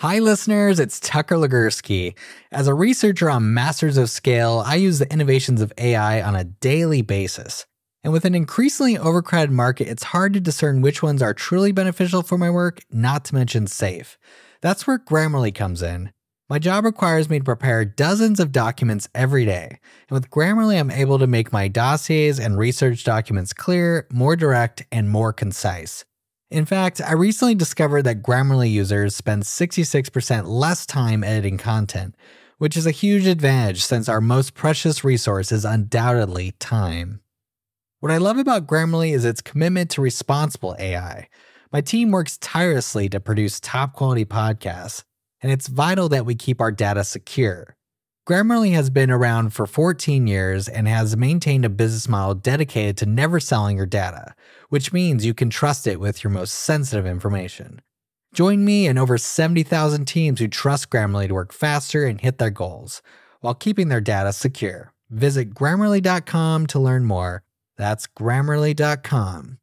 Hi listeners, it's Tucker Legursky. As a researcher on Masters of Scale, I use the innovations of AI on a daily basis. And with an increasingly overcrowded market, it's hard to discern which ones are truly beneficial for my work, not to mention safe. That's where Grammarly comes in. My job requires me to prepare dozens of documents every day. And with Grammarly, I'm able to make my dossiers and research documents clear, more direct, and more concise. In fact, I recently discovered that Grammarly users spend 66% less time editing content, which is a huge advantage since our most precious resource is undoubtedly time. What I love about Grammarly is its commitment to responsible AI. My team works tirelessly to produce top-quality podcasts, and it's vital that we keep our data secure. Grammarly has been around for 14 years and has maintained a business model dedicated to never selling your data, which means you can trust it with your most sensitive information. Join me and over 70,000 teams who trust Grammarly to work faster and hit their goals, while keeping their data secure. Visit Grammarly.com to learn more. That's Grammarly.com.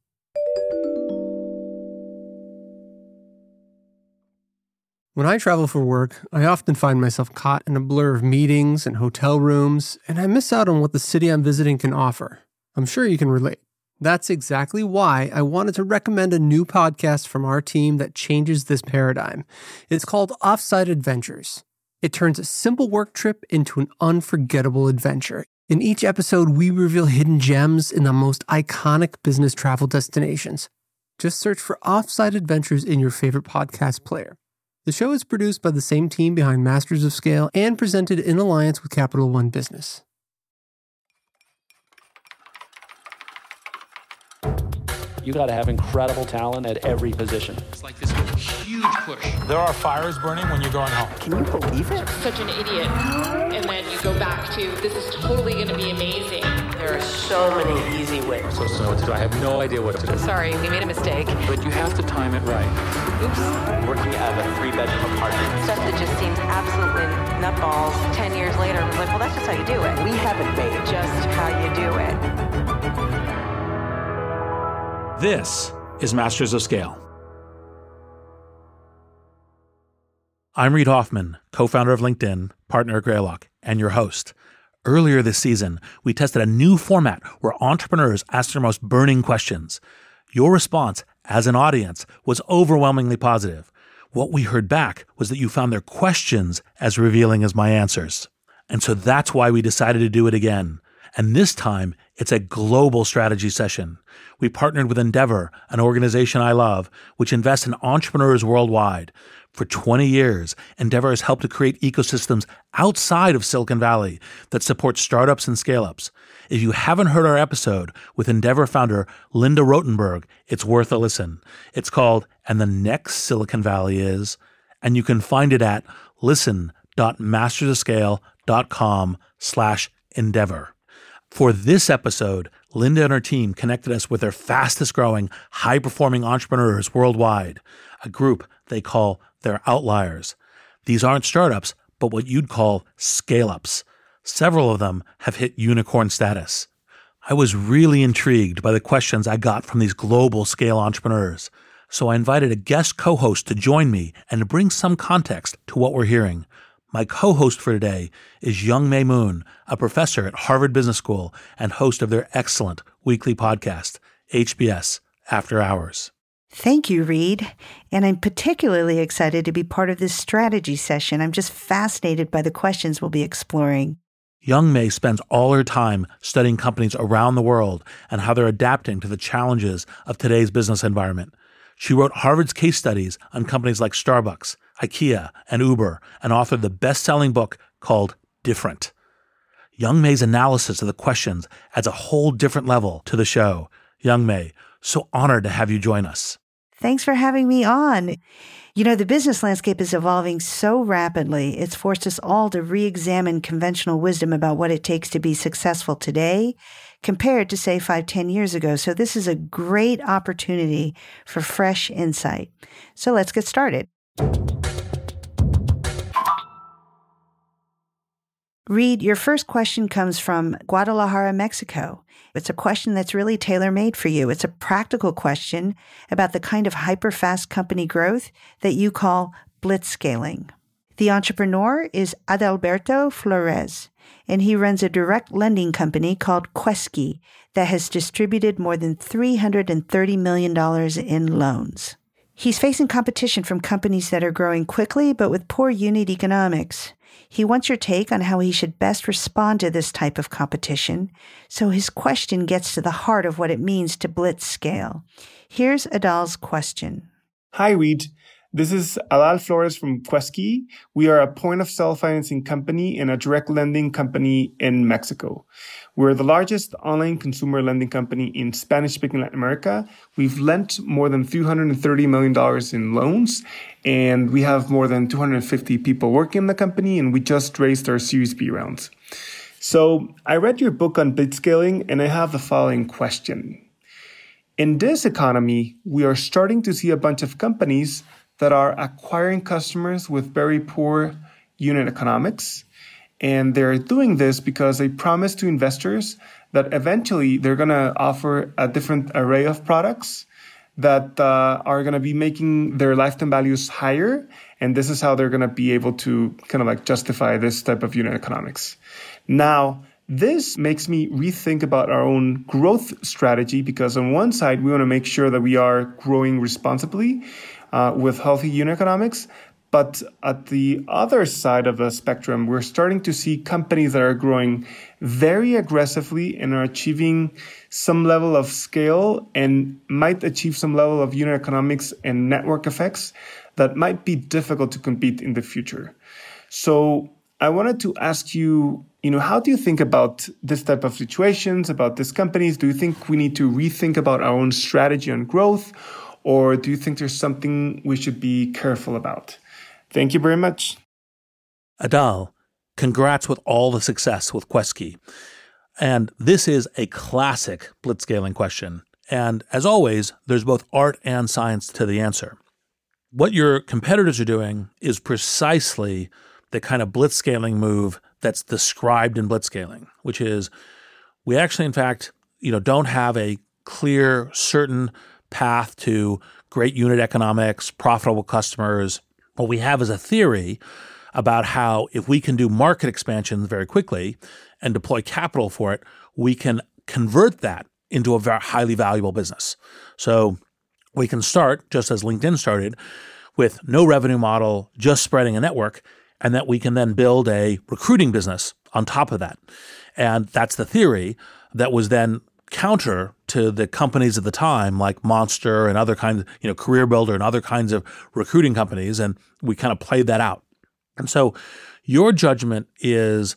When I travel for work, I often find myself caught in a blur of meetings and hotel rooms, and I miss out on what the city I'm visiting can offer. I'm sure you can relate. That's exactly why I wanted to recommend a new podcast from our team that changes this paradigm. It's called Offsite Adventures. It turns a simple work trip into an unforgettable adventure. In each episode, we reveal hidden gems in the most iconic business travel destinations. Just search for Offsite Adventures in your favorite podcast player. The show is produced by the same team behind Masters of Scale and presented in alliance with Capital One Business. You got to have incredible talent at every position. It's like this huge push. There are fires burning when you're going home. Can you believe it? Such an idiot. And then you go back to, this is totally going to be amazing. There are so many easy ways. So what to do? I have no idea what to do. Sorry, we made a mistake. But you have to time it right. Oops. Working at a 3-bedroom apartment. Stuff that just seems absolutely nutballs. 10 years later, I was like, well, that's just how you do it. We haven't made it. Just how you do it. This is Masters of Scale. I'm Reid Hoffman, co-founder of LinkedIn, partner at Greylock, and your host. Earlier this season, we tested a new format where entrepreneurs asked their most burning questions. Your response, as an audience, was overwhelmingly positive. What we heard back was that you found their questions as revealing as my answers. And so that's why we decided to do it again. And this time, it's a global strategy session. We partnered with Endeavor, an organization I love, which invests in entrepreneurs worldwide. For 20 years, Endeavor has helped to create ecosystems outside of Silicon Valley that support startups and scale-ups. If you haven't heard our episode with Endeavor founder Linda Rotenberg, it's worth a listen. It's called And the Next Silicon Valley Is, and you can find it at listen.mastersofscale.com/Endeavor. For this episode, Linda and her team connected us with their fastest growing, high-performing entrepreneurs worldwide, a group they call their outliers. These aren't startups, but what you'd call scale-ups. Several of them have hit unicorn status. I was really intrigued by the questions I got from these global scale entrepreneurs, so I invited a guest co-host to join me and to bring some context to what we're hearing. My co-host for today is Youngmei Moon, a professor at Harvard Business School and host of their excellent weekly podcast, HBS After Hours. Thank you, Reid. And I'm particularly excited to be part of this strategy session. I'm just fascinated by the questions we'll be exploring. Youngmei spends all her time studying companies around the world and how they're adapting to the challenges of today's business environment. She wrote Harvard's case studies on companies like Starbucks, IKEA, and Uber, and authored the best-selling book called Different. Youngmei's analysis of the questions adds a whole different level to the show. Youngmei, so honored to have you join us. Thanks for having me on. You know, the business landscape is evolving so rapidly, it's forced us all to re-examine conventional wisdom about what it takes to be successful today compared to, say, 5-10 years ago. So this is a great opportunity for fresh insight. So let's get started. Reid, your first question comes from Guadalajara, Mexico. It's a question that's really tailor-made for you. It's a practical question about the kind of hyper-fast company growth that you call blitzscaling. The entrepreneur is Adalberto Flores, and he runs a direct lending company called Quesky that has distributed more than $330 million in loans. He's facing competition from companies that are growing quickly but with poor unit economics. He wants your take on how he should best respond to this type of competition, so his question gets to the heart of what it means to blitzscale. Here's Adal's question. Hi, Reed. This is Adal Flores from Quesky. We are a point-of-sale financing company and a direct lending company in Mexico. We're the largest online consumer lending company in Spanish-speaking Latin America. We've lent more than $330 million in loans, and we have more than 250 people working in the company, and we just raised our Series B rounds. So I read your book on blitzscaling, and I have the following question. In this economy, we are starting to see a bunch of companies that are acquiring customers with very poor unit economics. And they're doing this because they promise to investors that eventually they're going to offer a different array of products that are going to be making their lifetime values higher. And this is how they're going to be able to kind of like justify this type of unit economics. Now, this makes me rethink about our own growth strategy because on one side, we want to make sure that we are growing responsibly with healthy unit economics. But at the other side of the spectrum, we're starting to see companies that are growing very aggressively and are achieving some level of scale and might achieve some level of unit economics and network effects that might be difficult to compete in the future. So I wanted to ask you, how do you think about this type of situations, about these companies? Do you think we need to rethink about our own strategy on growth? Or do you think there's something we should be careful about? Thank you very much. Adal, congrats with all the success with Quesky. And this is a classic blitzscaling question. And as always, there's both art and science to the answer. What your competitors are doing is precisely the kind of blitzscaling move that's described in blitzscaling, which is we actually, in fact, don't have a clear, certain path to great unit economics, profitable customers. What we have is a theory about how if we can do market expansions very quickly and deploy capital for it, we can convert that into a very highly valuable business. So we can start, just as LinkedIn started, with no revenue model, just spreading a network, and that we can then build a recruiting business on top of that. And that's the theory that was then counter to the companies at the time like Monster and other kinds, Career Builder and other kinds of recruiting companies. And we kind of played that out. And so your judgment is,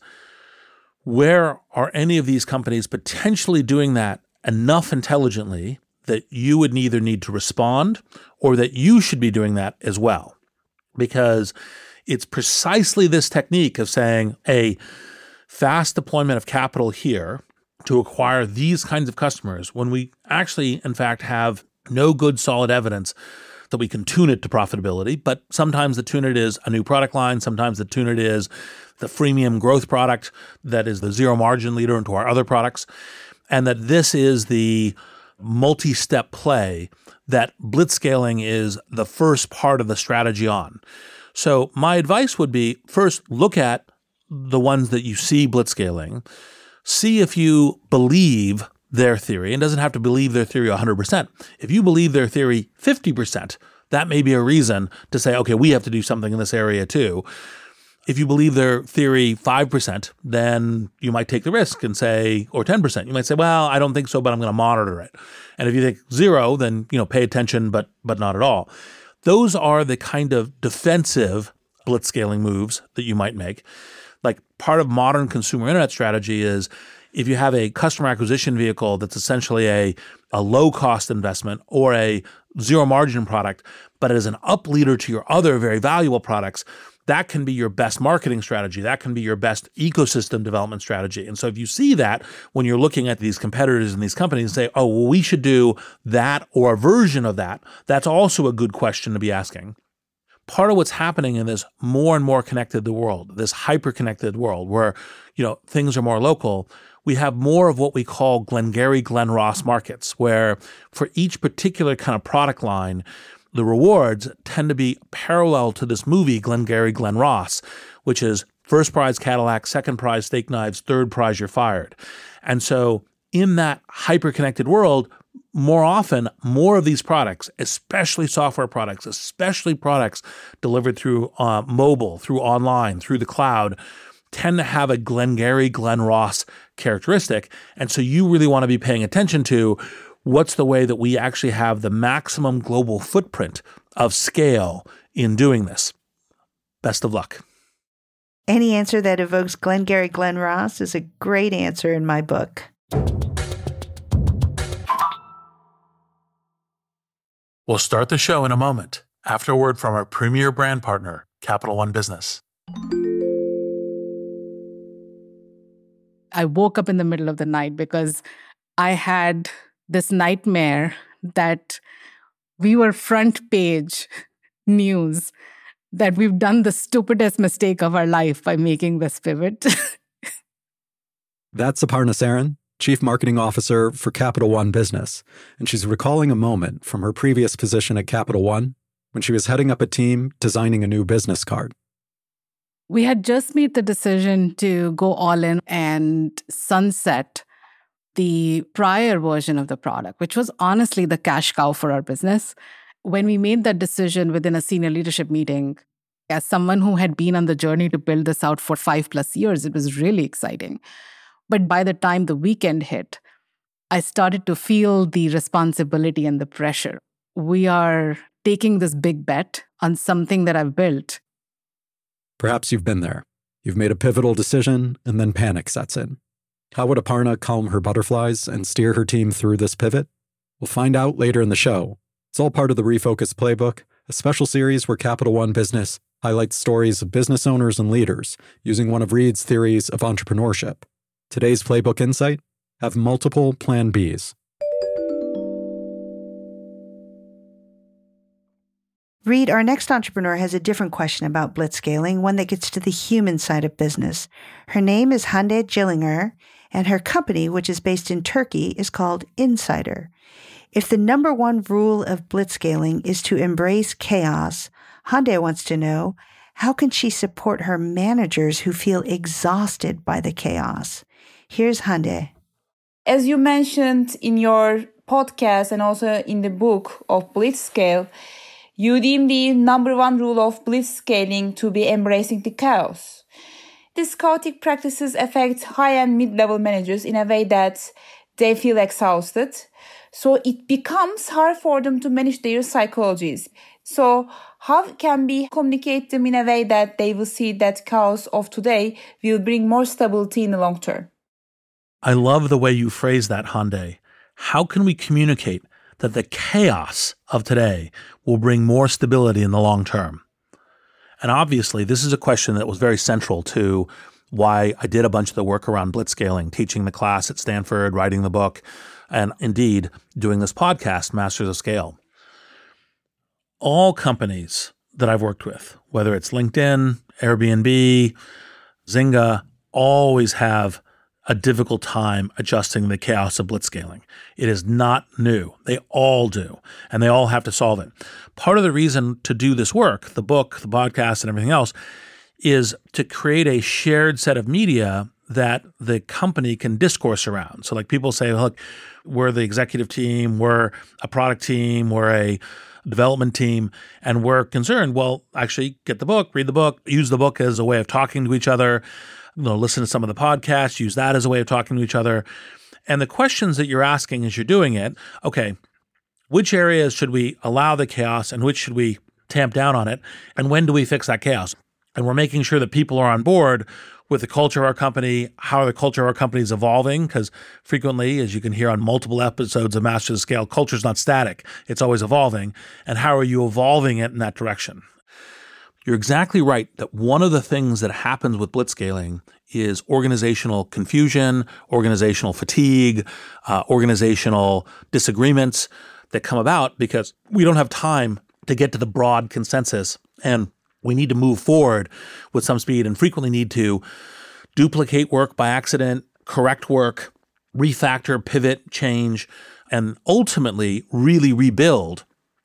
where are any of these companies potentially doing that enough intelligently that you would either need to respond or that you should be doing that as well? Because it's precisely this technique of saying a fast deployment of capital here to acquire these kinds of customers when we actually, in fact, have no good solid evidence that we can tune it to profitability. But sometimes the tune it is a new product line. Sometimes the tune it is the freemium growth product that is the zero margin leader into our other products. And that this is the multi-step play that blitzscaling is the first part of the strategy on. So my advice would be, first, look at the ones that you see blitzscaling. See if you believe their theory. And doesn't have to believe their theory 100%. If you believe their theory 50%, that may be a reason to say, okay, we have to do something in this area too. If you believe their theory 5%, then you might take the risk and say, or 10%, you might say, well, I don't think so, but I'm going to monitor it. And if you think 0, then, pay attention, but not at all. Those are the kind of defensive blitzscaling moves that you might make. Like part of modern consumer internet strategy is if you have a customer acquisition vehicle that's essentially a low-cost investment or a zero-margin product, but it is an up-leader to your other very valuable products, that can be your best marketing strategy. That can be your best ecosystem development strategy. And so if you see that when you're looking at these competitors and these companies and say, oh, well, we should do that or a version of that, that's also a good question to be asking. Part of what's happening in this more and more connected world, this hyper-connected world where, things are more local, we have more of what we call Glengarry Glen Ross markets, where for each particular kind of product line, the rewards tend to be parallel to this movie, Glengarry Glen Ross, which is first prize Cadillac, second prize steak knives, third prize you're fired. And so in that hyper-connected world, more often, more of these products, especially software products, especially products delivered through mobile, through online, through the cloud, tend to have a Glengarry Glen Ross characteristic. And so you really want to be paying attention to what's the way that we actually have the maximum global footprint of scale in doing this. Best of luck. Any answer that evokes Glengarry Glen Ross is a great answer in my book. We'll start the show in a moment after a word from our premier brand partner, Capital One Business. I woke up in the middle of the night because I had this nightmare that we were front page news, that we've done the stupidest mistake of our life by making this pivot. That's Aparna Saran, Chief Marketing Officer for Capital One Business, and she's recalling a moment from her previous position at Capital One when she was heading up a team designing a new business card. We had just made the decision to go all in and sunset the prior version of the product, which was honestly the cash cow for our business. When we made that decision within a senior leadership meeting, as someone who had been on the journey to build this out for 5+ years, it was really exciting. But by the time the weekend hit, I started to feel the responsibility and the pressure. We are taking this big bet on something that I've built. Perhaps you've been there. You've made a pivotal decision, and then panic sets in. How would Aparna calm her butterflies and steer her team through this pivot? We'll find out later in the show. It's all part of the Refocus Playbook, a special series where Capital One Business highlights stories of business owners and leaders using one of Reid's theories of entrepreneurship. Today's Playbook Insight: have multiple Plan Bs. Reid, our next entrepreneur has a different question about blitzscaling, one that gets to the human side of business. Her name is Hande Jillinger, and her company, which is based in Turkey, is called Insider. If the number one rule of blitzscaling is to embrace chaos, Hande wants to know, how can she support her managers who feel exhausted by the chaos? Here's Hande. As you mentioned in your podcast and also in the book of Blitzscale, you deem the number one rule of blitzscaling to be embracing the chaos. These chaotic practices affect high and mid-level managers in a way that they feel exhausted. So it becomes hard for them to manage their psychologies. So how can we communicate them in a way that they will see that chaos of today will bring more stability in the long term? I love the way you phrase that, Hande. How can we communicate that the chaos of today will bring more stability in the long term? And obviously, this is a question that was very central to why I did a bunch of the work around blitzscaling, teaching the class at Stanford, writing the book, and indeed doing this podcast, Masters of Scale. All companies that I've worked with, whether it's LinkedIn, Airbnb, Zynga, always have a difficult time adjusting the chaos of blitzscaling. It is not new. They all do, and they all have to solve it. Part of the reason to do this work, the book, the podcast, and everything else, is to create a shared set of media that the company can discourse around. So like people say, look, we're the executive team, we're a product team, we're a development team, and we're concerned, well, actually get the book, read the book, use the book as a way of talking to each other, listen to some of the podcasts, use that as a way of talking to each other. And the questions that you're asking as you're doing it, okay, which areas should we allow the chaos and which should we tamp down on it? And when do we fix that chaos? And we're making sure that people are on board with the culture of our company, how the culture of our company is evolving, because frequently, as you can hear on multiple episodes of Masters of Scale, culture is not static. It's always evolving. And how are you evolving it in that direction? You're exactly right that one of the things that happens with blitzscaling is organizational confusion, organizational fatigue, organizational disagreements that come about because we don't have time to get to the broad consensus, and we need to move forward with some speed and frequently need to duplicate work by accident, correct work, refactor, pivot, change, and ultimately really rebuild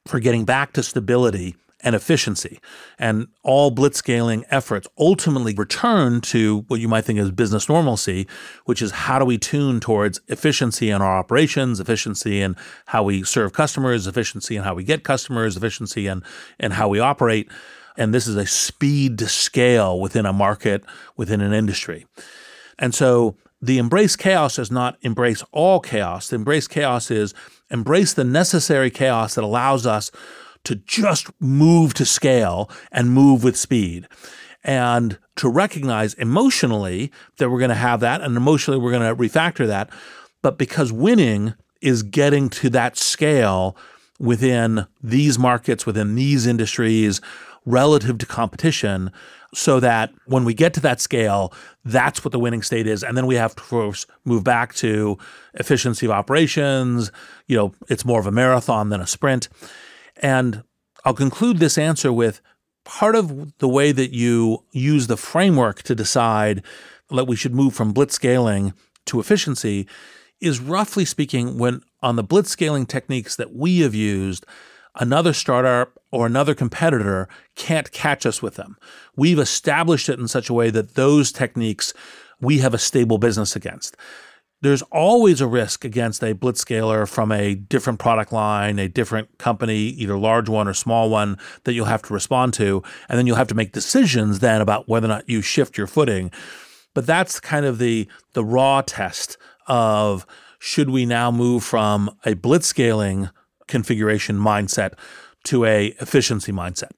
for getting back to stability and efficiency. And all blitzscaling efforts ultimately return to what you might think is business normalcy, which is how do we tune towards efficiency in our operations, efficiency in how we serve customers, efficiency in how we get customers, efficiency in how we operate. And this is a speed to scale within a market, within an industry. And so the embrace chaos is not embrace all chaos. The embrace chaos is embrace the necessary chaos that allows us to just move to scale and move with speed. And to recognize emotionally that we're going to have that, and emotionally we're going to refactor that. But because winning is getting to that scale within these markets, within these industries, relative to competition, so that when we get to that scale, that's what the winning state is. And then we have to, of course, move back to efficiency of operations. It's more of a marathon than a sprint. And I'll conclude this answer with part of the way that you use the framework to decide that we should move from blitzscaling to efficiency is, roughly speaking, when on the blitzscaling techniques that we have used, another startup or another competitor can't catch us with them. We've established it in such a way that those techniques we have a stable business against. There's always a risk against a blitzscaler from a different product line, a different company, either large one or small one, that you'll have to respond to. And then you'll have to make decisions then about whether or not you shift your footing. But that's kind of the raw test of, should we now move from a blitzscaling configuration mindset to a efficiency mindset?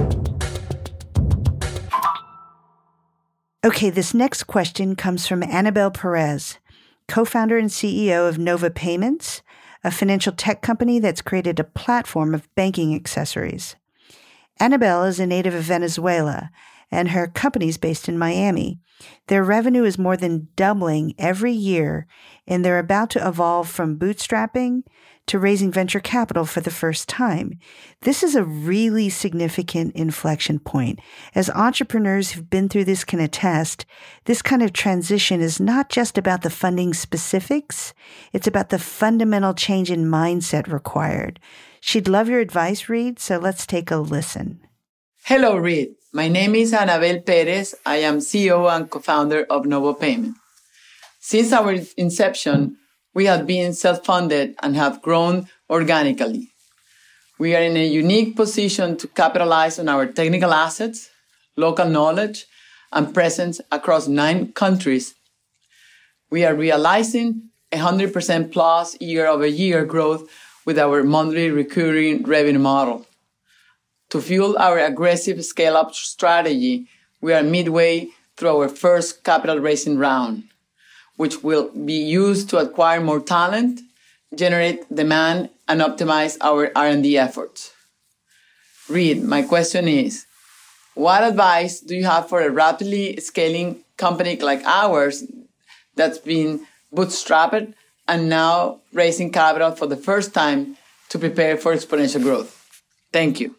Okay, this next question comes from Annabelle Perez, co-founder and CEO of Nova Payments, a financial tech company that's created a platform of banking accessories. Annabelle is a native of Venezuela, and her company's based in Miami. Their revenue is more than doubling every year, and they're about to evolve from bootstrapping to raising venture capital for the first time. This is a really significant inflection point. As entrepreneurs who've been through this can attest, this kind of transition is not just about the funding specifics, it's about the fundamental change in mindset required. She'd love your advice, Reed, so let's take a listen. Hello, Reed. My name is Annabelle Perez. I am CEO and co-founder of Nova Payment. Since our inception, we have been self-funded and have grown organically. We are in a unique position to capitalize on our technical assets, local knowledge, and presence across 9 countries. We are realizing 100% plus year-over-year growth with our monthly recurring revenue model. To fuel our aggressive scale-up strategy, we are midway through our first capital raising round, which will be used to acquire more talent, generate demand, and optimize our R&D efforts. Reed, my question is, what advice do you have for a rapidly scaling company like ours that's been bootstrapped and now raising capital for the first time to prepare for exponential growth? Thank you.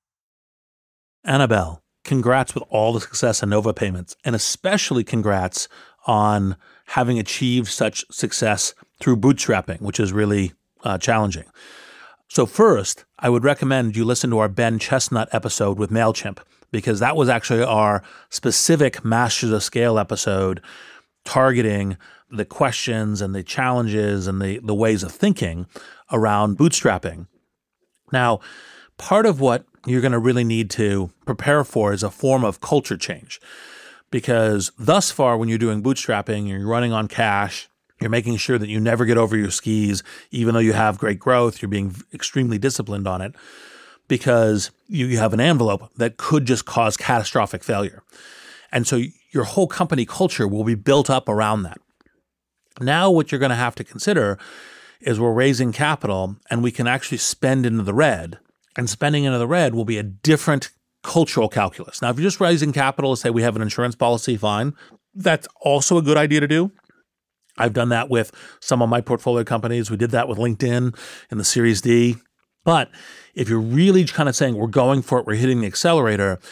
Annabelle, congrats with all the success in Nova Payments, and especially congrats on having achieved such success through bootstrapping, which is really challenging. So first, I would recommend you listen to our Ben Chestnut episode with MailChimp, because that was actually our specific Masters of Scale episode targeting the questions and the challenges and the ways of thinking around bootstrapping. Now, part of what you're going to really need to prepare for is a form of culture change. Because thus far, when you're doing bootstrapping, you're running on cash, you're making sure that you never get over your skis, even though you have great growth, you're being extremely disciplined on it, because you have an envelope that could just cause catastrophic failure. And so your whole company culture will be built up around that. Now what you're going to have to consider is we're raising capital and we can actually spend into the red, and spending into the red will be a different cultural calculus. Now, if you're just raising capital, say we have an insurance policy, fine. That's also a good idea to do. I've done that with some of my portfolio companies. We did that with LinkedIn in the Series D. But if you're really kind of saying we're going for it, we're hitting the accelerator,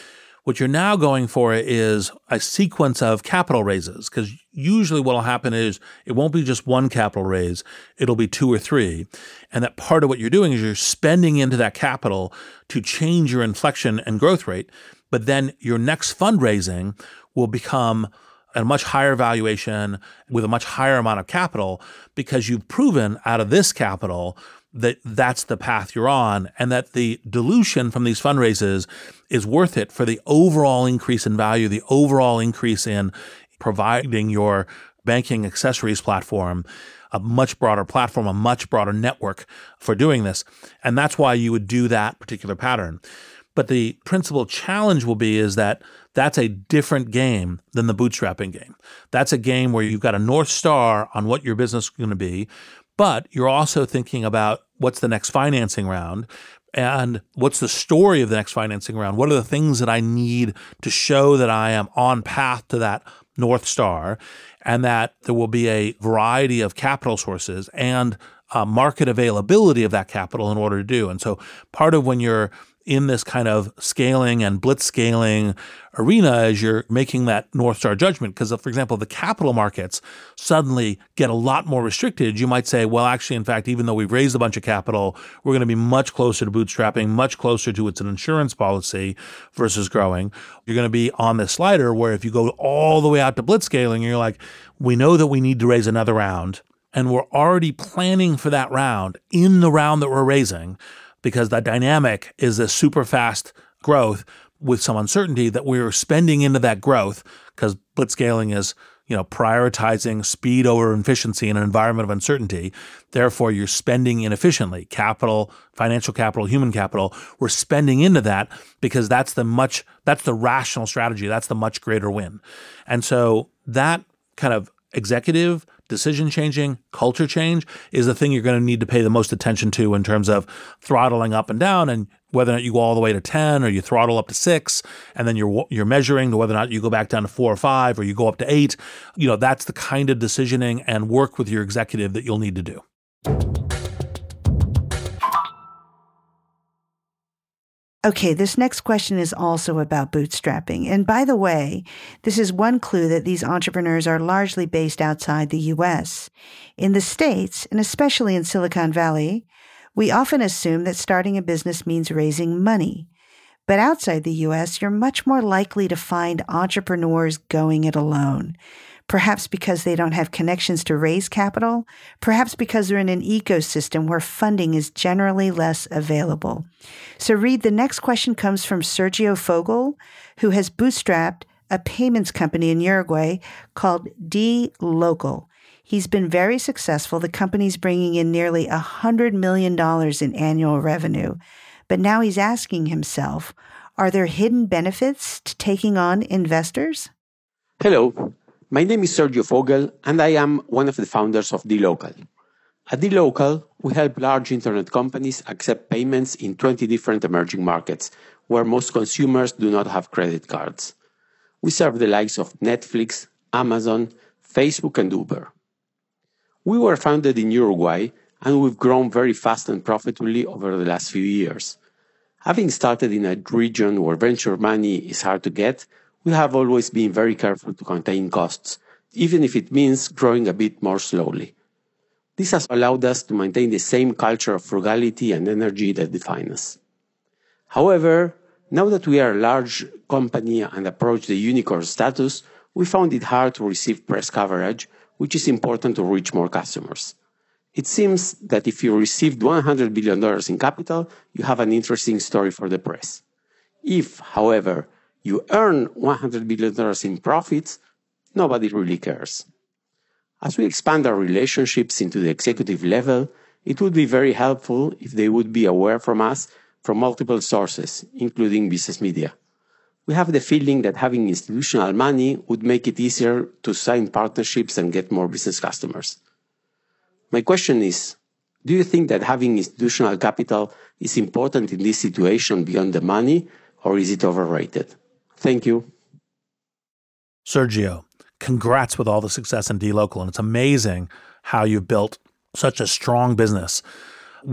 What you're now going for is a sequence of capital raises, because usually what will happen is it won't be just one capital raise, it'll be 2 or 3. And that part of what you're doing is you're spending into that capital to change your inflection and growth rate. But then your next fundraising will become a much higher valuation with a much higher amount of capital, because you've proven out of this capital that that's the path you're on, and that the dilution from these fundraises is worth it for the overall increase in value, the overall increase in providing your banking accessories platform, a much broader platform, a much broader network for doing this. And that's why you would do that particular pattern. But the principal challenge will be is that that's a different game than the bootstrapping game. That's a game where you've got a North Star on what your business is going to be, but you're also thinking about what's the next financing round and what's the story of the next financing round. What are the things that I need to show that I am on path to that North Star, and that there will be a variety of capital sources and market availability of that capital in order to do. And so part of when you're in this kind of scaling and blitz scaling arena as you're making that North Star judgment. Because, for example, the capital markets suddenly get a lot more restricted. You might say, well, actually, in fact, even though we've raised a bunch of capital, we're going to be much closer to bootstrapping, much closer to it's an insurance policy versus growing. You're going to be on this slider where if you go all the way out to blitz scaling, you're like, we know that we need to raise another round, and we're already planning for that round in the round that we're raising, because the dynamic is this super fast growth with some uncertainty that we're spending into that growth, because blitzscaling is, prioritizing speed over efficiency in an environment of uncertainty. Therefore, you're spending inefficiently. Capital, financial capital, human capital, we're spending into that because that's the rational strategy. That's the much greater win. And so that kind of executive decision changing, culture change is the thing you're going to need to pay the most attention to in terms of throttling up and down, and whether or not you go all the way to 10 or you throttle up to 6, and then you're measuring to whether or not you go back down to 4 or 5 or you go up to 8. That's the kind of decisioning and work with your executive that you'll need to do. Okay, this next question is also about bootstrapping. And by the way, this is one clue that these entrepreneurs are largely based outside the U.S. In the States, and especially in Silicon Valley, we often assume that starting a business means raising money. But outside the U.S., you're much more likely to find entrepreneurs going it alone. Perhaps because they don't have connections to raise capital, perhaps because they're in an ecosystem where funding is generally less available. So Reed, the next question comes from Sergio Fogel, who has bootstrapped a payments company in Uruguay called dLocal. He's been very successful. The company's bringing in nearly $100 million in annual revenue. But now he's asking himself, are there hidden benefits to taking on investors? Hello. My name is Sergio Fogel, and I am one of the founders of dLocal. At dLocal, we help large internet companies accept payments in 20 different emerging markets where most consumers do not have credit cards. We serve the likes of Netflix, Amazon, Facebook, and Uber. We were founded in Uruguay, and we've grown very fast and profitably over the last few years. Having started in a region where venture money is hard to get, we have always been very careful to contain costs, even if it means growing a bit more slowly. This has allowed us to maintain the same culture of frugality and energy that define us. However, now that we are a large company and approach the unicorn status, we found it hard to receive press coverage, which is important to reach more customers. It seems that if you received $100 billion in capital, you have an interesting story for the press. If, however, you earn $100 billion in profits, nobody really cares. As we expand our relationships into the executive level, it would be very helpful if they would be aware from us from multiple sources, including business media. We have the feeling that having institutional money would make it easier to sign partnerships and get more business customers. My question is, do you think that having institutional capital is important in this situation beyond the money, or is it overrated? Thank you. Sergio, congrats with all the success in dLocal. And it's amazing how you've built such a strong business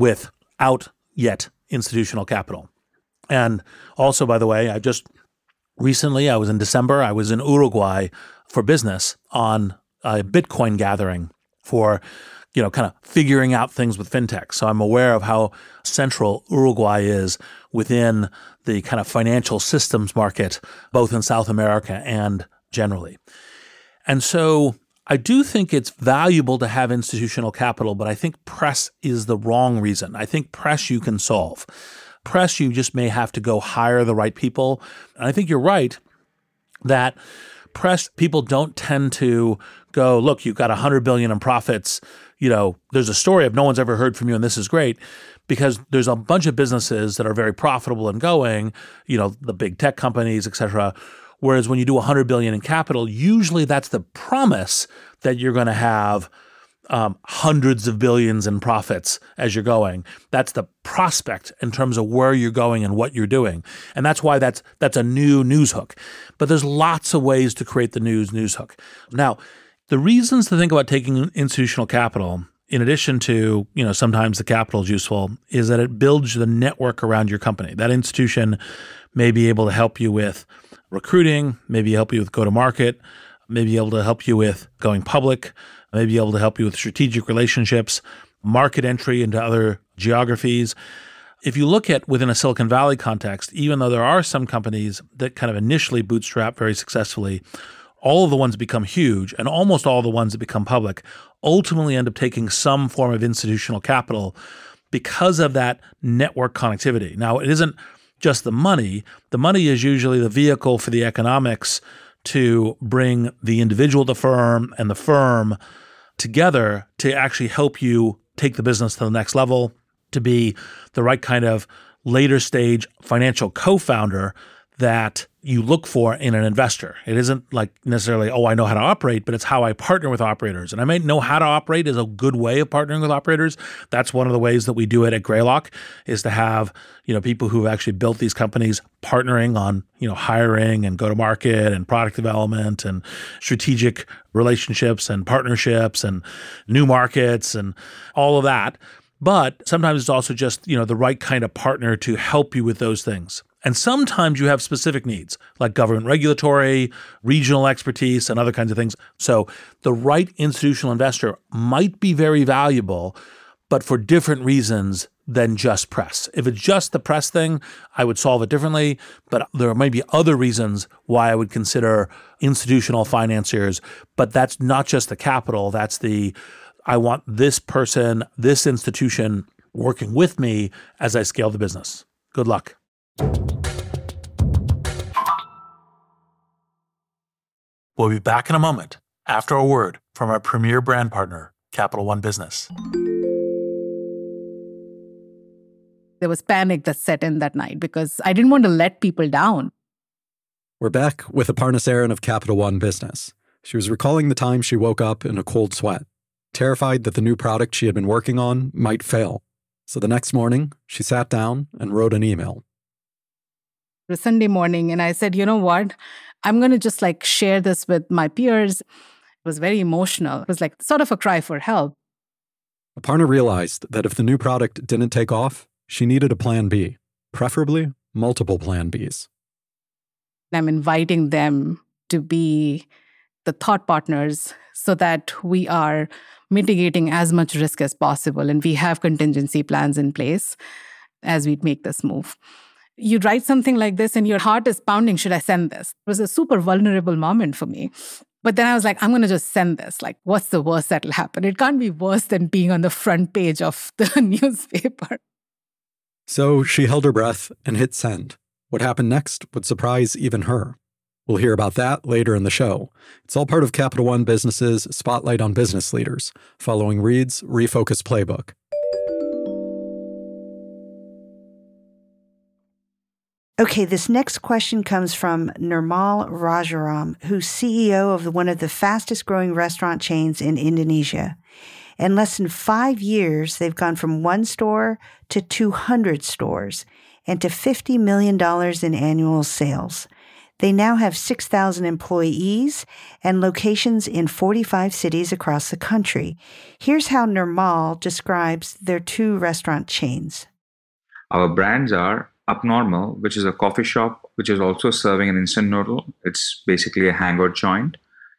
without yet institutional capital. And also, by the way, I just Recently, in December, I was in Uruguay for business on a Bitcoin gathering for, kind of figuring out things with fintech. So I'm aware of how central Uruguay is within the kind of financial systems market, both in South America and generally. And so I do think it's valuable to have institutional capital, but I think press is the wrong reason. I think press you can solve. Press, you just may have to go hire the right people. And I think you're right that press people don't tend to go, look, you've got $100 billion in profits. There's a story of no one's ever heard from you, and this is great, because there's a bunch of businesses that are very profitable and going, the big tech companies, et cetera. Whereas when you do $100 billion in capital, usually that's the promise that you're going to have hundreds of billions in profits as you're going. That's the prospect in terms of where you're going and what you're doing. And that's why that's a new news hook. But there's lots of ways to create the news hook. Now, the reasons to think about taking institutional capital, in addition to, sometimes the capital is useful, is that it builds the network around your company. That institution may be able to help you with recruiting, maybe help you with go-to-market, maybe able to help you with going public, maybe able to help you with strategic relationships, market entry into other geographies. If you look at within a Silicon Valley context, even though there are some companies that kind of initially bootstrap very successfully, all of the ones that become huge and almost all the ones that become public ultimately end up taking some form of institutional capital because of that network connectivity. Now, it isn't just the money. The money is usually the vehicle for the economics to bring the individual, the firm, and the firm together to actually help you take the business to the next level, to be the right kind of later stage financial co-founder that you look for in an investor. It isn't like necessarily, I know how to operate, but it's how I partner with operators. And I may know how to operate is a good way of partnering with operators. That's one of the ways that we do it at Greylock, is to have, people who've actually built these companies partnering on, hiring and go-to-market and product development and strategic relationships and partnerships and new markets and all of that. But sometimes it's also just, the right kind of partner to help you with those things. And sometimes you have specific needs, like government regulatory, regional expertise, and other kinds of things. So the right institutional investor might be very valuable, but for different reasons than just press. If it's just the press thing, I would solve it differently, but there might be other reasons why I would consider institutional financiers. But that's not just the capital, that's I want this person, this institution working with me as I scale the business. Good luck. We'll be back in a moment after a word from our premier brand partner, Capital One Business. There was panic that set in that night because I didn't want to let people down. We're back with Aparna Saran of Capital One Business. She was recalling the time she woke up in a cold sweat, terrified that the new product she had been working on might fail. So the next morning, she sat down and wrote an email. It was Sunday morning, and I said, you know what? I'm going to just share this with my peers. It was very emotional. It was sort of a cry for help. Aparna realized that if the new product didn't take off, she needed a plan B, preferably multiple plan Bs. I'm inviting them to be the thought partners so that we are mitigating as much risk as possible, and we have contingency plans in place as we make this move. You write something like this and your heart is pounding, should I send this? It was a super vulnerable moment for me. But then I was I'm going to just send this. What's the worst that'll happen? It can't be worse than being on the front page of the newspaper. So she held her breath and hit send. What happened next would surprise even her. We'll hear about that later in the show. It's all part of Capital One Business's Spotlight on Business Leaders, following Reed's Refocus Playbook. Okay, this next question comes from Nirmal Rajaram, who's CEO of one of the fastest growing restaurant chains in Indonesia. In less than 5 years, they've gone from 1 store to 200 stores and to $50 million in annual sales. They now have 6,000 employees and locations in 45 cities across the country. Here's how Nirmal describes their 2 restaurant chains. Our brands are Upnormal, which is a coffee shop, which is also serving an instant noodle. It's basically a hangout joint.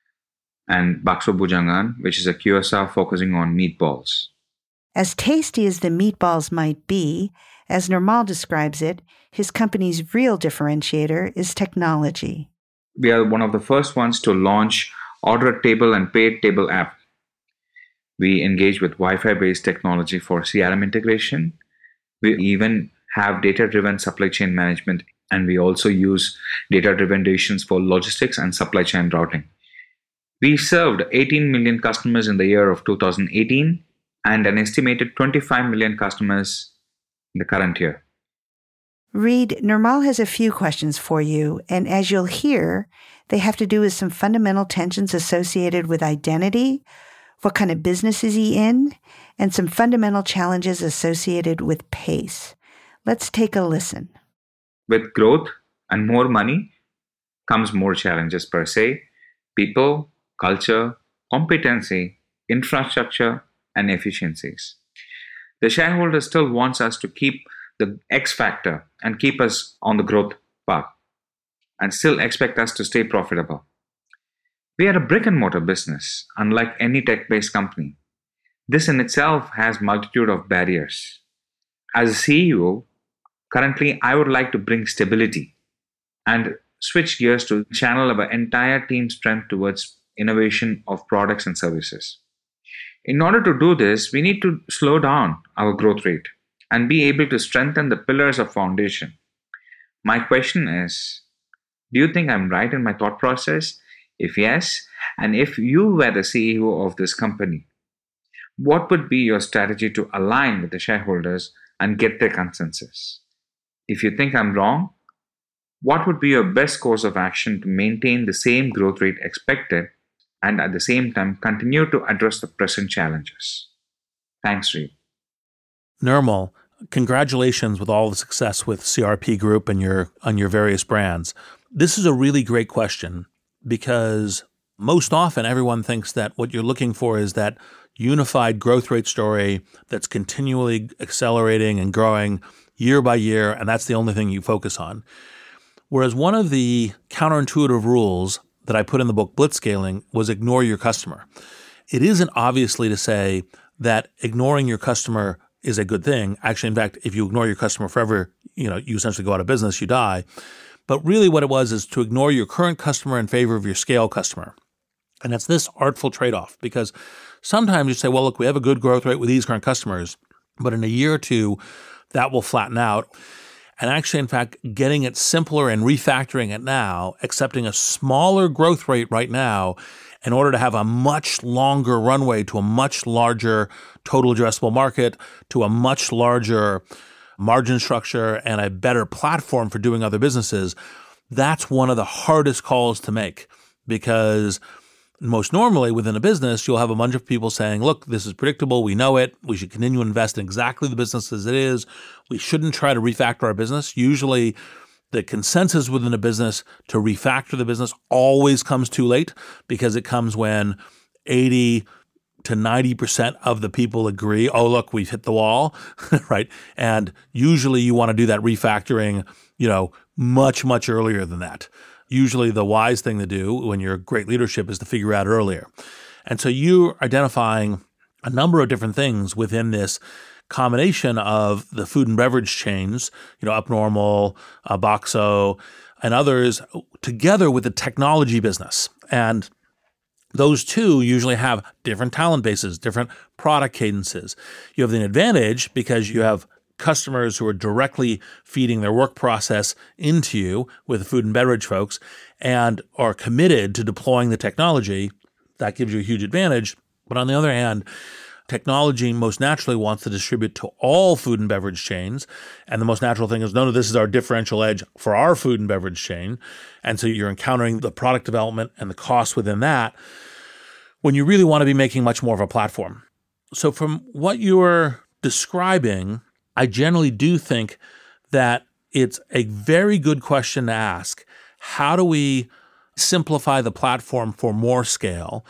And Bakso Bujangan, which is a QSR focusing on meatballs. As tasty as the meatballs might be, as Nirmal describes it, his company's real differentiator is technology. We are one of the first ones to launch Order Table and Pay Table app. We engage with Wi-Fi based technology for CRM integration. We even have data-driven supply chain management, and we also use data-driven decisions for logistics and supply chain routing. We served 18 million customers in the year of 2018 and an estimated 25 million customers in the current year. Reed, Nirmal has a few questions for you, and as you'll hear, they have to do with some fundamental tensions associated with identity, what kind of business is he in, and some fundamental challenges associated with pace. Let's take a listen. With growth and more money comes more challenges per se: people, culture, competency, infrastructure, and efficiencies. The shareholder still wants us to keep the X factor and keep us on the growth path and still expect us to stay profitable. We are a brick and mortar business, unlike any tech-based company. This in itself has multitude of barriers. As a CEO, currently I would like to bring stability and switch gears to channel our entire team's strength towards innovation of products and services. In order to do this, we need to slow down our growth rate and be able to strengthen the pillars of foundation. My question is, do you think I'm right in my thought process? If yes, and if you were the CEO of this company, what would be your strategy to align with the shareholders and get their consensus? If you think I'm wrong, what would be your best course of action to maintain the same growth rate expected and at the same time continue to address the present challenges? Thanks, Reed. Nirmal, congratulations with all the success with CRP Group and your various brands. This is a really great question because most often everyone thinks that what you're looking for is that unified growth rate story that's continually accelerating and growing year by year, and that's the only thing you focus on. Whereas one of the counterintuitive rules that I put in the book Blitzscaling was ignore your customer. It isn't obviously to say that ignoring your customer is a good thing. Actually, in fact, if you ignore your customer forever, you essentially go out of business, you die. But really what it was is to ignore your current customer in favor of your scale customer. And it's this artful trade-off because sometimes you say, well, look, we have a good growth rate with these current customers, but in a year or two, that will flatten out. And actually, in fact, getting it simpler and refactoring it now, accepting a smaller growth rate right now in order to have a much longer runway to a much larger total addressable market, to a much larger margin structure and a better platform for doing other businesses, that's one of the hardest calls to make because most normally within a business, you'll have a bunch of people saying, look, this is predictable. We know it. We should continue to invest in exactly the business as it is. We shouldn't try to refactor our business. Usually the consensus within a business to refactor the business always comes too late because it comes when 80 to 90% of the people agree, oh, look, we've hit the wall, right? And usually you want to do that refactoring, much, much earlier than that. Usually the wise thing to do when you're great leadership is to figure out earlier. And so you're identifying a number of different things within this combination of the food and beverage chains, Upnormal, Bakso, and others together with the technology business. And those two usually have different talent bases, different product cadences. You have the advantage because you have customers who are directly feeding their work process into you with the food and beverage folks and are committed to deploying the technology. That gives you a huge advantage. But on the other hand, technology most naturally wants to distribute to all food and beverage chains. And the most natural thing is, no, this is our differential edge for our food and beverage chain. And so you're encountering the product development and the costs within that when you really want to be making much more of a platform. So from what you're describing, I generally do think that it's a very good question to ask. How do we simplify the platform for more scale?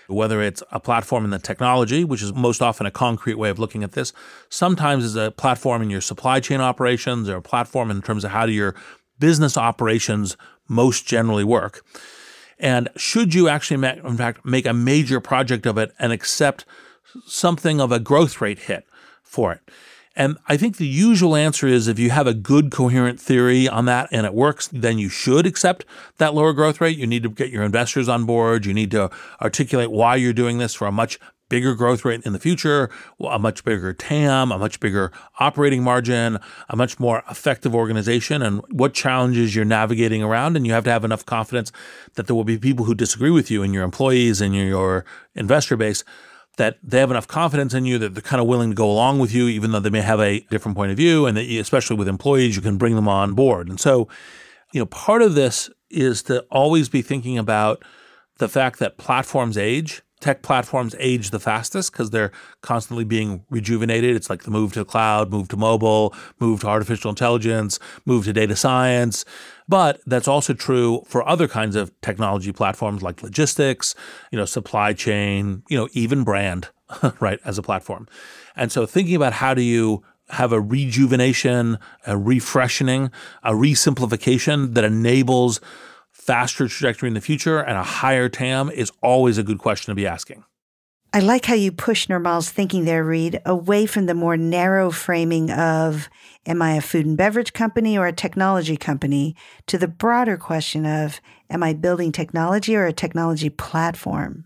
whether it's a platform in the technology, which is most often a concrete way of looking at this. Sometimes it's a platform in your supply chain operations or a platform in terms of how do your business operations most generally work. And should you actually, in fact, make a major project of it and accept something of a growth rate hit for it? And I think the usual answer is if you have a good coherent theory on that and it works, then you should accept that lower growth rate. You need to get your investors on board. You need to articulate why you're doing this for a much bigger growth rate in the future, a much bigger TAM, a much bigger operating margin, a much more effective organization, and what challenges you're navigating around. And you have to have enough confidence that there will be people who disagree with you and your employees and your investor base, that they have enough confidence in you that they're kind of willing to go along with you, even though they may have a different point of view, and that especially with employees, you can bring them on board. And so, part of this is to always be thinking about the fact that platforms age. Tech platforms age the fastest because they're constantly being rejuvenated. It's like the move to the cloud, move to mobile, move to artificial intelligence, move to data science. But that's also true for other kinds of technology platforms like logistics, supply chain, even brand, right, as a platform. And so thinking about how do you have a rejuvenation, a refreshening, a resimplification that enables faster trajectory in the future and a higher TAM is always a good question to be asking. I like how you push Nirmal's thinking there, Reed, away from the more narrow framing of, am I a food and beverage company or a technology company, to the broader question of, am I building technology or a technology platform?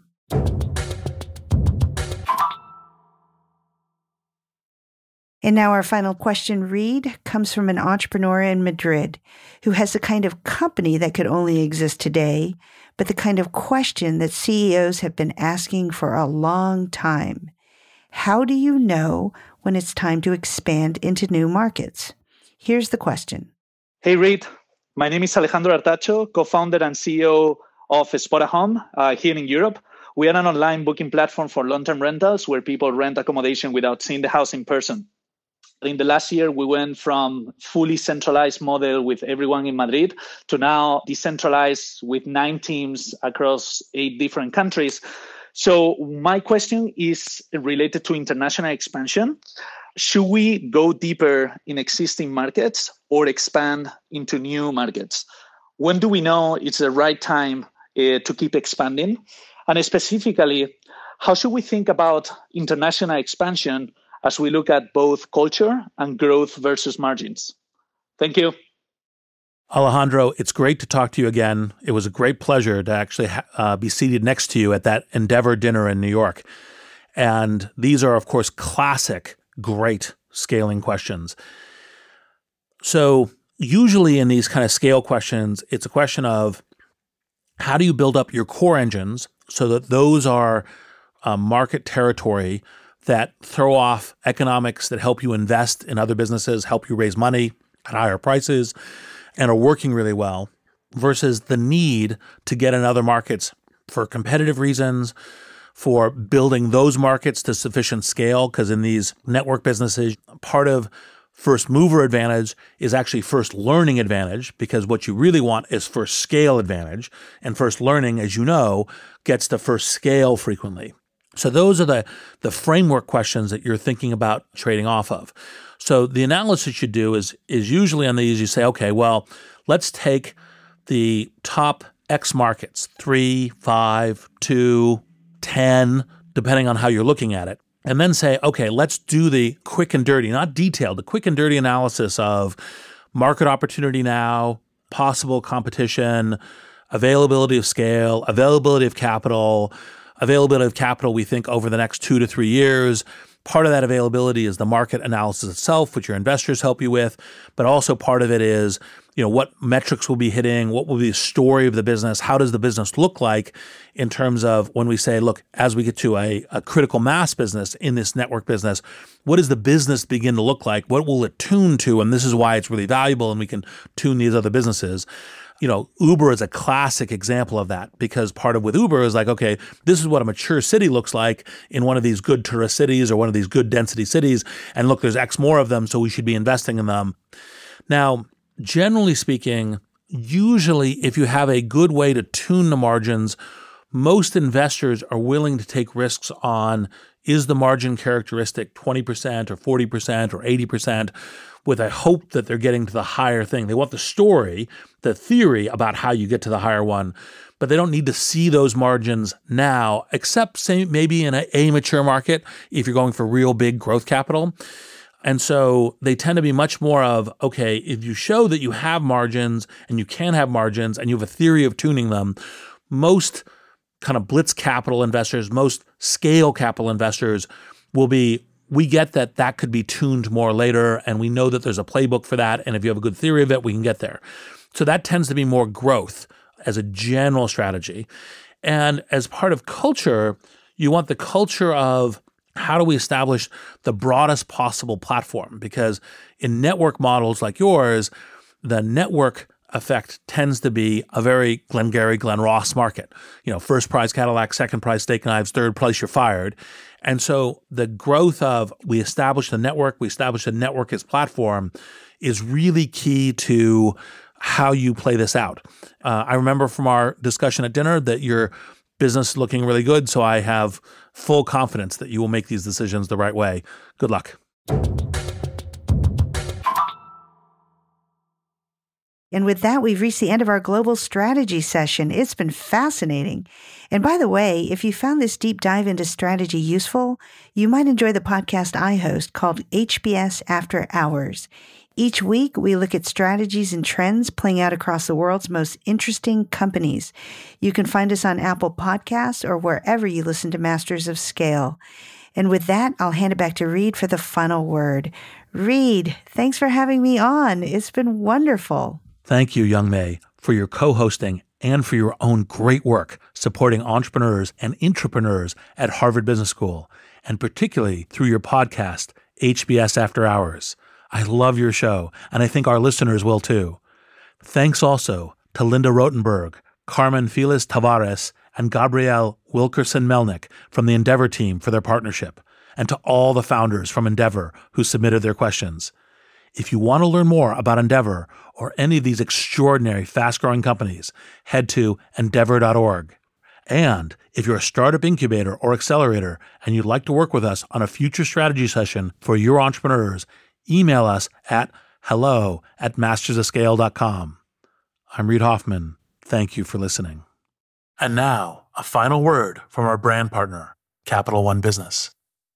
And now our final question, Reed, comes from an entrepreneur in Madrid who has the kind of company that could only exist today, but the kind of question that CEOs have been asking for a long time. How do you know when it's time to expand into new markets? Here's the question. Hey, Reed. My name is Alejandro Artacho, co-founder and CEO of Spora Home here in Europe. We are an online booking platform for long-term rentals where people rent accommodation without seeing the house in person. In the last year, we went from fully centralized model with everyone in Madrid to now decentralized with 9 teams across 8 different countries. So my question is related to international expansion. Should we go deeper in existing markets or expand into new markets? When do we know it's the right time to keep expanding? And specifically, how should we think about international expansion as we look at both culture and growth versus margins? Thank you. Alejandro, it's great to talk to you again. It was a great pleasure to actually be seated next to you at that Endeavor dinner in New York. And these are, of course, classic, great scaling questions. So usually in these kind of scale questions, it's a question of how do you build up your core engines so that those are market territory that throw off economics that help you invest in other businesses, help you raise money at higher prices, and are working really well, versus the need to get in other markets for competitive reasons, for building those markets to sufficient scale, because in these network businesses, part of first mover advantage is actually first learning advantage, because what you really want is first scale advantage, and first learning, as you know, gets to first scale frequently. So those are the framework questions that you're thinking about trading off of. So the analysis you do is usually on these, you say, okay, well, let's take the top X markets, 3, 5, 2, 10, depending on how you're looking at it. And then say, okay, let's do the quick and dirty, not detailed, the quick and dirty analysis of market opportunity now, possible competition, availability of scale, availability of capital, we think, over the next 2 to 3 years. Part of that availability is the market analysis itself, which your investors help you with. But also part of it is, what metrics will be hitting, what will be the story of the business, how does the business look like in terms of when we say, look, as we get to a critical mass business in this network business, what does the business begin to look like? What will it tune to? And this is why it's really valuable, and we can tune these other businesses. Uber is a classic example of that, because part of with Uber is like, okay, this is what a mature city looks like in one of these good tourist cities or one of these good density cities. And look, there's X more of them, so we should be investing in them. Now, generally speaking, usually if you have a good way to tune the margins most investors are willing to take risks on, is the margin characteristic 20% or 40% or 80%, with a hope that they're getting to the higher thing. They want the story, the theory about how you get to the higher one, but they don't need to see those margins now, except say maybe in a mature market if you're going for real big growth capital. And so they tend to be much more of, okay, if you show that you have margins and you can have margins and you have a theory of tuning them, most kind of blitz capital investors, most scale capital investors will be, we get that could be tuned more later, and we know that there's a playbook for that, and if you have a good theory of it, we can get there. So that tends to be more growth as a general strategy. And as part of culture, you want the culture of how do we establish the broadest possible platform? Because in network models like yours, the network effect tends to be a very Glengarry, Glen Ross market. You know, first prize Cadillac, second prize steak knives, third place you're fired. And so the growth of we establish the network as platform is really key to how you play this out. I remember from our discussion at dinner that your business is looking really good, so I have full confidence that you will make these decisions the right way. Good luck. And with that, we've reached the end of our global strategy session. It's been fascinating. And by the way, if you found this deep dive into strategy useful, you might enjoy the podcast I host called HBS After Hours. Each week, we look at strategies and trends playing out across the world's most interesting companies. You can find us on Apple Podcasts or wherever you listen to Masters of Scale. And with that, I'll hand it back to Reed for the final word. Reed, thanks for having me on. It's been wonderful. Thank you, Young May, for your co-hosting and for your own great work supporting entrepreneurs and intrapreneurs at Harvard Business School, and particularly through your podcast, HBS After Hours. I love your show, and I think our listeners will too. Thanks also to Linda Rotenberg, Carmen Feliz Tavares, and Gabrielle Wilkerson-Melnick from the Endeavor team for their partnership, and to all the founders from Endeavor who submitted their questions. If you want to learn more about Endeavor or any of these extraordinary fast-growing companies, head to endeavor.org. And if you're a startup incubator or accelerator and you'd like to work with us on a future strategy session for your entrepreneurs, email us at hello@mastersofscale.com. I'm Reed Hoffman. Thank you for listening. And now, a final word from our brand partner, Capital One Business.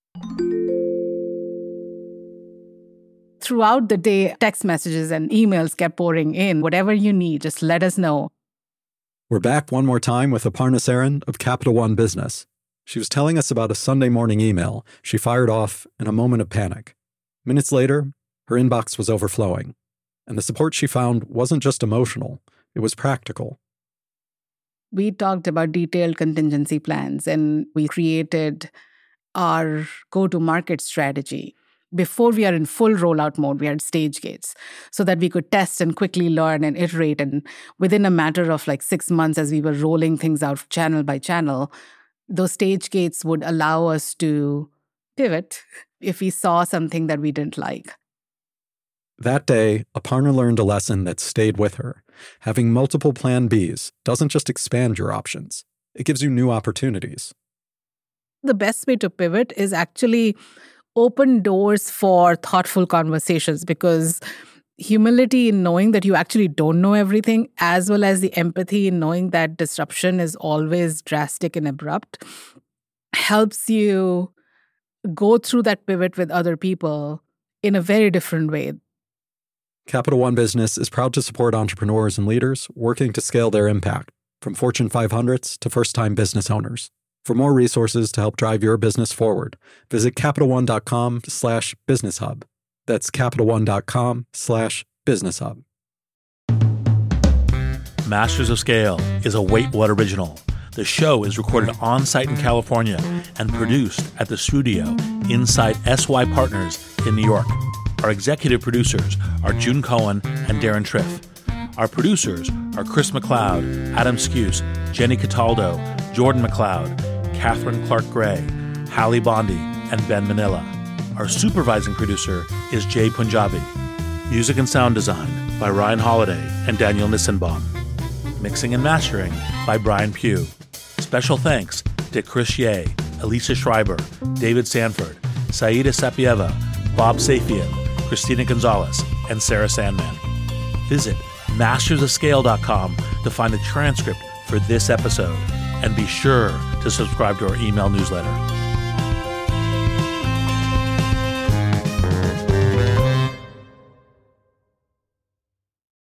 Throughout the day, text messages and emails kept pouring in. Whatever you need, just let us know. We're back one more time with Aparna Saran of Capital One Business. She was telling us about a Sunday morning email she fired off in a moment of panic. Minutes later, her inbox was overflowing, and the support she found wasn't just emotional, it was practical. We talked about detailed contingency plans, and we created our go-to-market strategy. Before we are in full rollout mode, we had stage gates so that we could test and quickly learn and iterate. And within a matter of like 6 months, as we were rolling things out channel by channel, those stage gates would allow us to pivot if we saw something that we didn't like. That day, Aparna learned a lesson that stayed with her. Having multiple plan Bs doesn't just expand your options, it gives you new opportunities. The best way to pivot is actually open doors for thoughtful conversations, because humility in knowing that you actually don't know everything, as well as the empathy in knowing that disruption is always drastic and abrupt, helps you go through that pivot with other people in a very different way. Capital One Business is proud to support entrepreneurs and leaders working to scale their impact, from Fortune 500s to first-time business owners. For more resources to help drive your business forward, visit CapitalOne.com/BusinessHub. That's CapitalOne.com/BusinessHub. Masters of Scale is a WaitWhat original. The show is recorded on-site in California and produced at the studio inside SY Partners in New York. Our executive producers are June Cohen and Darren Triff. Our producers are Chris McLeod, Adam Skuse, Jenny Cataldo, Jordan McLeod, Catherine Clark-Gray, Hallie Bondi, and Ben Manila. Our supervising producer is Jay Punjabi. Music and sound design by Ryan Holiday and Daniel Nissenbaum. Mixing and mastering by Brian Pugh. Special thanks to Chris Ye, Alicia Schreiber, David Sanford, Saida Sapieva, Bob Safian, Christina Gonzalez, and Sarah Sandman. Visit mastersofscale.com to find a transcript for this episode, and be sure to subscribe to our email newsletter.